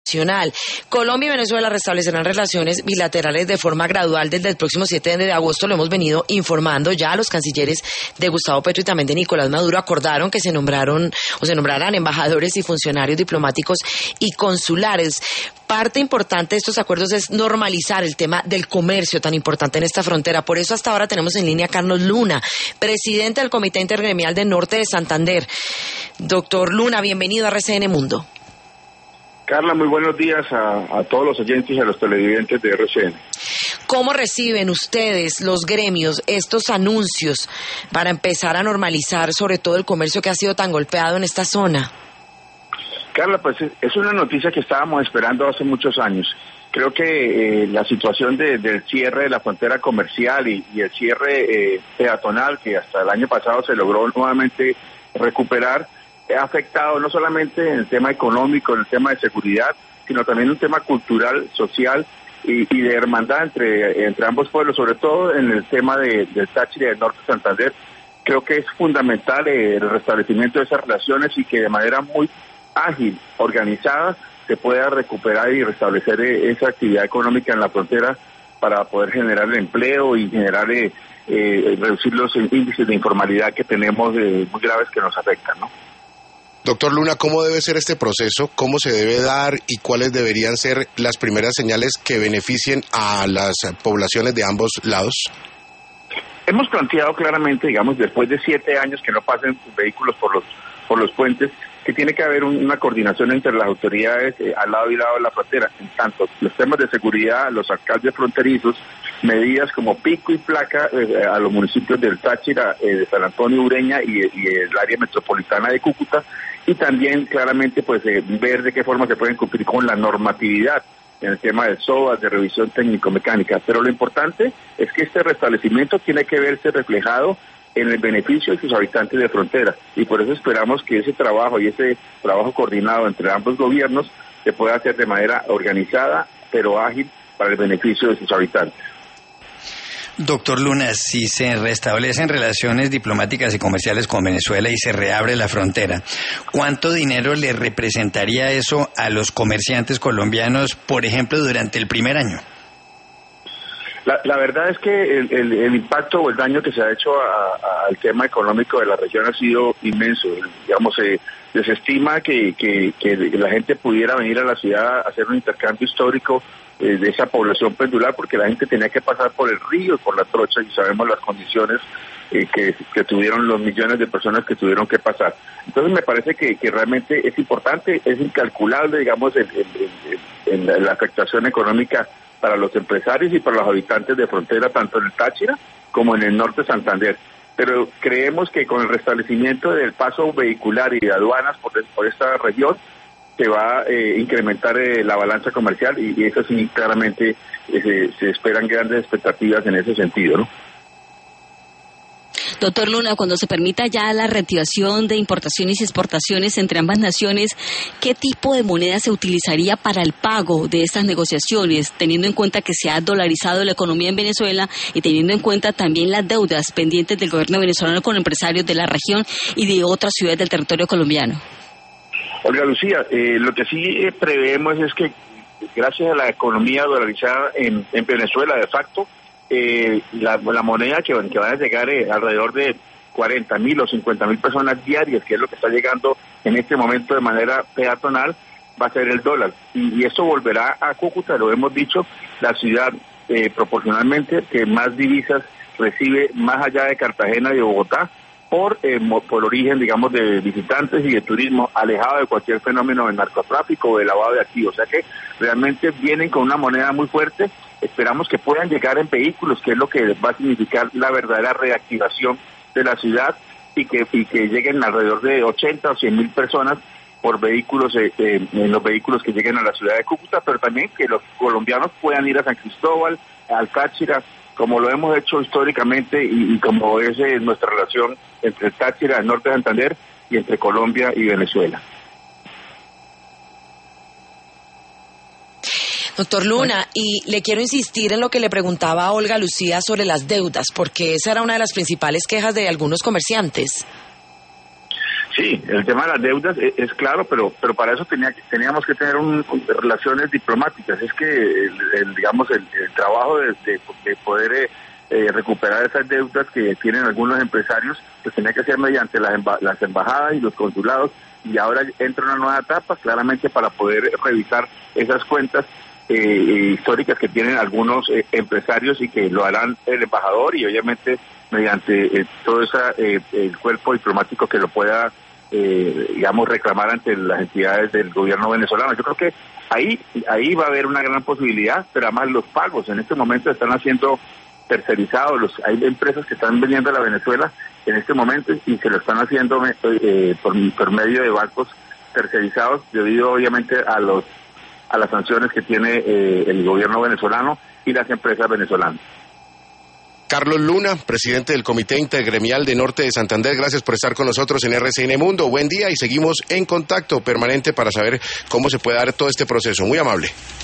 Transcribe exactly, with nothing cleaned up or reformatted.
internacional. Colombia y Venezuela restablecerán relaciones bilaterales de forma gradual desde el próximo siete de agosto. Lo hemos venido informando ya. Los cancilleres de Gustavo Petro y también de Nicolás Maduro acordaron que se nombraron o se nombrarán embajadores y funcionarios diplomáticos y consulares. Parte importante de estos acuerdos es normalizar el tema del comercio tan importante en esta frontera. Por eso hasta ahora tenemos en línea a Carlos Luna, presidente del Comité Intergremial del Norte de Santander. Doctor Luna, bienvenido a R C N Mundo. Carla, muy buenos días a, a todos los oyentes y a los televidentes de R C N. ¿Cómo reciben ustedes, los gremios, estos anuncios para empezar a normalizar sobre todo el comercio que ha sido tan golpeado en esta zona? Carla, pues es una noticia que estábamos esperando hace muchos años. Creo que eh, la situación de, del cierre de la frontera comercial y, y el cierre eh, peatonal, que hasta el año pasado se logró nuevamente recuperar, ha afectado no solamente en el tema económico, en el tema de seguridad, sino también en un tema cultural, social y, y de hermandad entre, entre ambos pueblos, sobre todo en el tema de, del Táchira y del Norte de Santander. Creo que es fundamental eh, el restablecimiento de esas relaciones y que de manera muy ágil, organizada, se pueda recuperar y restablecer eh, esa actividad económica en la frontera para poder generar el empleo y generar eh, eh, reducir los índices de informalidad que tenemos eh, muy graves que nos afectan, ¿no? Doctor Luna, ¿cómo debe ser este proceso? ¿Cómo se debe dar? ¿Y cuáles deberían ser las primeras señales que beneficien a las poblaciones de ambos lados? Hemos planteado claramente, digamos, después de siete años que no pasen vehículos por los por los puentes, que tiene que haber un, una coordinación entre las autoridades eh, al lado y lado de la frontera, en tanto los temas de seguridad, los alcaldes fronterizos, medidas como pico y placa eh, a los municipios del Táchira, eh, de San Antonio, Ureña y, y el área metropolitana de Cúcuta, y también claramente pues eh, ver de qué forma se pueden cumplir con la normatividad en el tema de S O A, de revisión técnico-mecánica. Pero lo importante es que este restablecimiento tiene que verse reflejado en el beneficio de sus habitantes de frontera, y por eso esperamos que ese trabajo y ese trabajo coordinado entre ambos gobiernos se pueda hacer de manera organizada, pero ágil, para el beneficio de sus habitantes. Doctor Luna, si se restablecen relaciones diplomáticas y comerciales con Venezuela y se reabre la frontera, ¿cuánto dinero le representaría eso a los comerciantes colombianos, por ejemplo, durante el primer año? La, la verdad es que el, el, el impacto o el daño que se ha hecho al tema económico de la región ha sido inmenso. Digamos, eh, se estima que, que, que la gente pudiera venir a la ciudad a hacer un intercambio histórico eh, de esa población pendular, porque la gente tenía que pasar por el río y por la trocha, y sabemos las condiciones eh, que, que tuvieron los millones de personas que tuvieron que pasar. Entonces me parece que, que realmente es importante, es incalculable, digamos, el, el, el, el, la afectación económica para los empresarios y para los habitantes de frontera, tanto en el Táchira como en el norte de Santander. Pero creemos que con el restablecimiento del paso vehicular y de aduanas por, por esta región, se va a eh, incrementar eh, la balanza comercial, y, y eso sí, claramente eh, se, se esperan grandes expectativas en ese sentido, ¿no? Doctor Luna, cuando se permita ya la reactivación de importaciones y exportaciones entre ambas naciones, ¿qué tipo de moneda se utilizaría para el pago de estas negociaciones, teniendo en cuenta que se ha dolarizado la economía en Venezuela y teniendo en cuenta también las deudas pendientes del gobierno venezolano con empresarios de la región y de otras ciudades del territorio colombiano? Olga Lucía, eh, lo que sí eh, preveemos es que gracias a la economía dolarizada en, en Venezuela, de facto, Eh, la, la moneda que, que van a llegar eh, alrededor de cuarenta mil o cincuenta mil personas diarias, que es lo que está llegando en este momento de manera peatonal, va a ser el dólar. Y, y eso volverá a Cúcuta, lo hemos dicho, la ciudad eh, proporcionalmente que más divisas recibe más allá de Cartagena y de Bogotá, por, eh, por origen, digamos, de visitantes y de turismo, alejado de cualquier fenómeno de narcotráfico o de lavado de activos. O sea que realmente vienen con una moneda muy fuerte. Esperamos que puedan llegar en vehículos, que es lo que va a significar la verdadera reactivación de la ciudad, y que y que lleguen alrededor de ochenta o cien mil personas por vehículos, eh, eh, en los vehículos que lleguen a la ciudad de Cúcuta, pero también que los colombianos puedan ir a San Cristóbal, al Táchira, como lo hemos hecho históricamente, y, y como es eh, nuestra relación entre el Táchira, el norte de Santander, y entre Colombia y Venezuela. Doctor Luna, y le quiero insistir en lo que le preguntaba a Olga Lucía sobre las deudas, porque esa era una de las principales quejas de algunos comerciantes. Sí, el tema de las deudas es, es claro, pero pero para eso tenía, teníamos que tener un, un, relaciones diplomáticas. Es que, el, el, digamos, el, el trabajo de, de, de poder eh, eh, recuperar esas deudas que tienen algunos empresarios, pues tenía que ser mediante las, emba las embajadas y los consulados, y ahora entra una nueva etapa, claramente para poder revisar esas cuentas eh, históricas que tienen algunos eh, empresarios y que lo harán el embajador y obviamente mediante eh, todo esa, eh, el cuerpo diplomático que lo pueda, eh, digamos, reclamar ante las entidades del gobierno venezolano. Yo creo que ahí ahí va a haber una gran posibilidad, pero además los pagos en este momento están haciendo tercerizados. Los, hay empresas que están vendiendo a la Venezuela en este momento y se lo están haciendo eh, por, por medio de bancos tercerizados debido obviamente a los a las sanciones que tiene eh, el gobierno venezolano y las empresas venezolanas. Carlos Luna, presidente del Comité Intergremial de Norte de Santander, gracias por estar con nosotros en R C N Mundo. Buen día y seguimos en contacto permanente para saber cómo se puede dar todo este proceso. Muy amable.